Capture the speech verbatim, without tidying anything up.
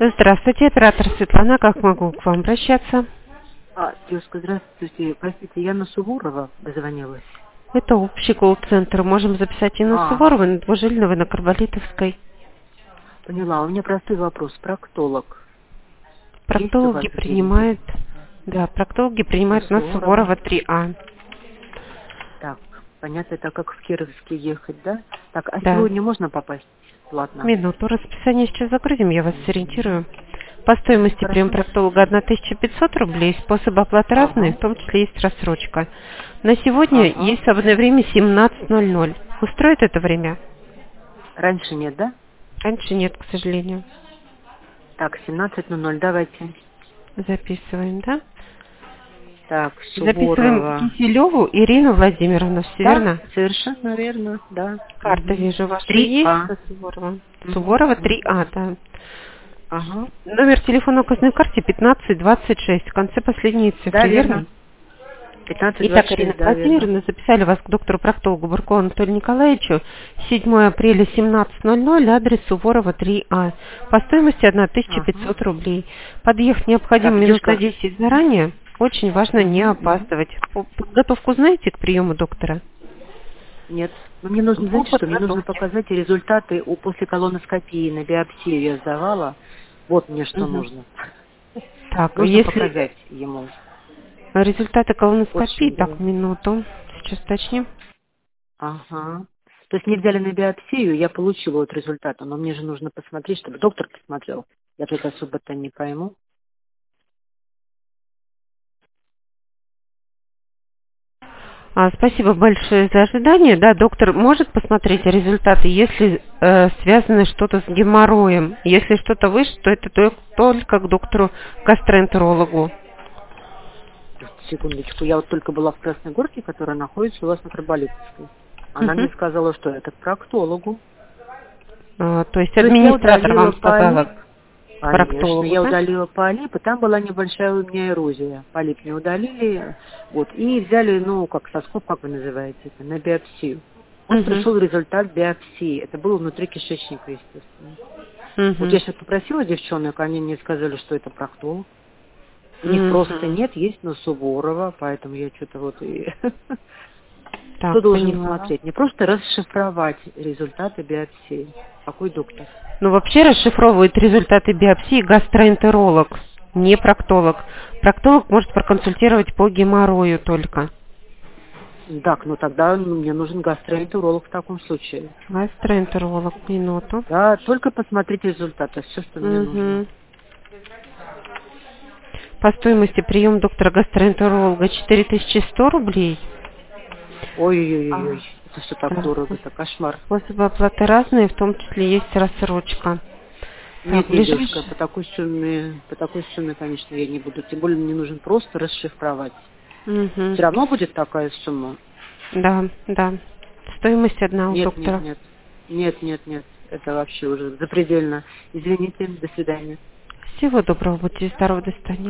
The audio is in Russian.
Здравствуйте, оператор Светлана. Как могу к вам обращаться? А, девушка, здравствуйте. Простите, я на Суворова дозвонилась. Это общий колл-центр. Можем записать и на А, Суворова, и на Двужильного, и на Карболитовской. поняла. У меня простой вопрос. Проктолог. Есть у вас Проктологи где-нибудь? принимают, да, проктологи На принимают на Суворова. Суворова три А. Так, понятно, это как в Кировске ехать, да? Так, а Да. сегодня можно попасть платно? Минуту. Расписание сейчас загрузим, я вас сориентирую. По стоимости прием Хорошо. проктолога тысяча пятьсот рублей. Способ оплаты разные, Ага, в том числе есть рассрочка. На сегодня ага. есть свободное время семнадцать ноль ноль. Устроит это время? Раньше нет, да? Раньше нет, к сожалению. Так, семнадцать ноль ноль, давайте. Записываем, да? Так, Записываем Суворова. Киселеву Ирину Владимировну, все Да, верно? совершенно верно, да. Карта Угу. вижу ваша три есть, А. со Суворова. Угу. Суворова три А, да. Ага. Номер телефона указанной карте пятнадцать двадцать шесть, в конце последней Да, цифры, верно? верно. пятнадцать Итак, двадцать Ирина шесть, да, верно. Владимировна, записали вас к доктору-проктологу Буркову Анатолию Николаевичу, седьмое апреля семнадцать ноль ноль, адрес Суворова три А. По стоимости тысяча Ага. пятьсот рублей. Подъехать необходимо Так, минут на девушка. десять заранее. Очень важно не Угу, угу. опаздывать. По- Подготовку знаете к приему доктора? Нет. Но мне нужно, По знаете что, мне нужно подготовке. показать результаты у после колоноскопии на биопсию я сдавала. Вот мне что Мгм. нужно. Так, Нужно если показать ему. результаты Вот в колоноскопии, чем так, дело. минуту, сейчас уточним. Ага. То есть мне взяли на биопсию, я получила вот результаты, но мне же нужно посмотреть, чтобы доктор посмотрел. Я тут особо-то не пойму. А, спасибо большое за ожидание. Да, доктор может посмотреть результаты, если э, связано что-то с геморроем. Если что-то выше, то это то- только к доктору-гастроэнтерологу. Секундочку, я вот только была в Красной Горке, которая находится у вас на Карболитовской. Она мне Мгм. сказала, что это к проктологу. А, то есть То есть я администратор удалила вам полип. сказала к Конечно, проктологу, я да? удалила полип, и там была небольшая у меня эрозия. Полип не удалили, вот, и взяли, ну, как соскоб, как вы называете это, на биопсию. Вот Угу. пришел результат биопсии. Это было внутри кишечника, естественно. Вот Угу. я сейчас попросила девчонок, они мне сказали, что это проктолог. У них просто Угу. нет, есть на Суворова, поэтому я что-то вот и... Кто Так, должен поняла. смотреть? Не просто расшифровать результаты биопсии. Какой доктор? Ну, вообще расшифровывает результаты биопсии гастроэнтеролог, не проктолог. Проктолог может проконсультировать по геморрою только. Так, ну тогда ну, мне нужен гастроэнтеролог в таком случае. Гастроэнтеролог, минуту. Да, только посмотреть результаты, все, что мне нужно. Угу. По стоимости прием доктора-гастроэнтеролога четыре тысячи сто рублей. А, Ой-ой-ой, это все так да, дорого, спос- это кошмар. способы оплаты разные, в том числе есть рассрочка. Так, Нет, нет, девушка, ближайший. по такой сумме, по такой сумме, конечно, я не буду. Тем более мне нужен просто расшифровать. Угу. Все равно будет такая сумма? Да, да. Стоимость одна у Нет, нет, доктора. нет. Нет, нет, нет. Это вообще уже запредельно. Извините, до свидания. Всего доброго, будьте здоровы, до свидания.